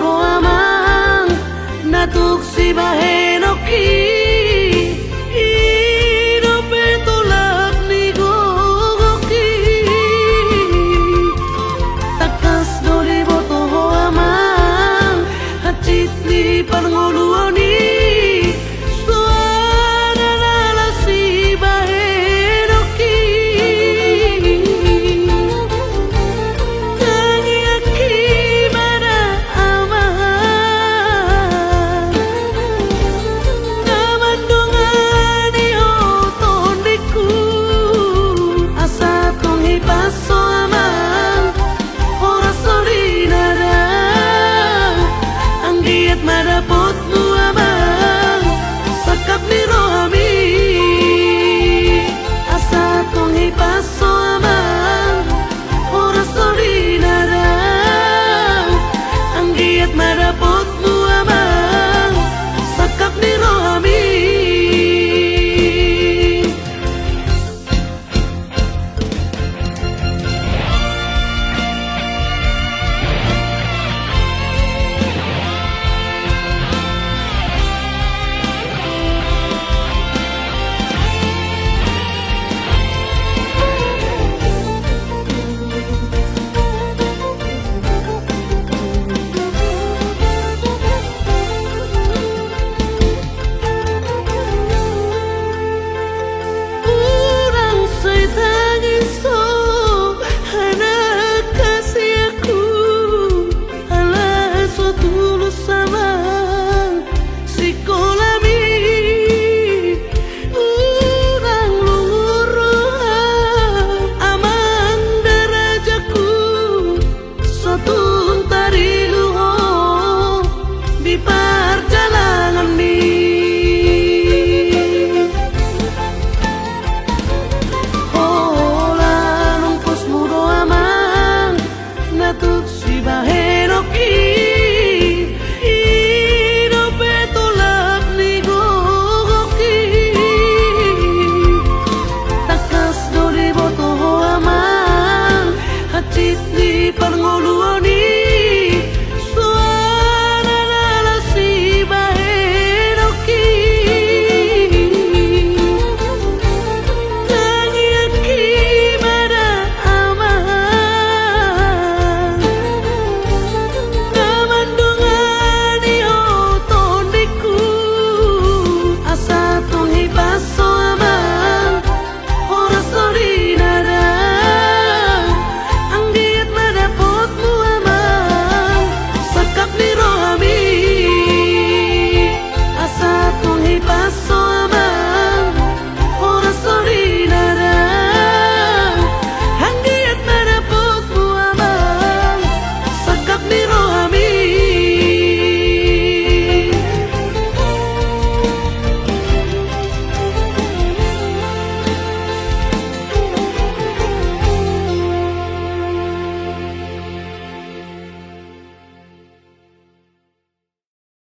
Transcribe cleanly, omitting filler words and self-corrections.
muro amang natuk si bahenoki idopetolak ni gogoki takas doli boto ho amang hacit ni pangoluoni suara nala si bahenoki tangiaki mana amang kamandungani ho tondiku asa tong hipaso amang ora solinara anggiat madapot mu amang sakap ni rohami asa tong hipaso amang ora solinara anggiat madapot mu amang sakap ni rohami. Urang setangiso anak kasih aku ala so tulus sama si kolami urang lunguru amang darajaku satu tari luho di perjalanan ni hola numpus muro amang natuk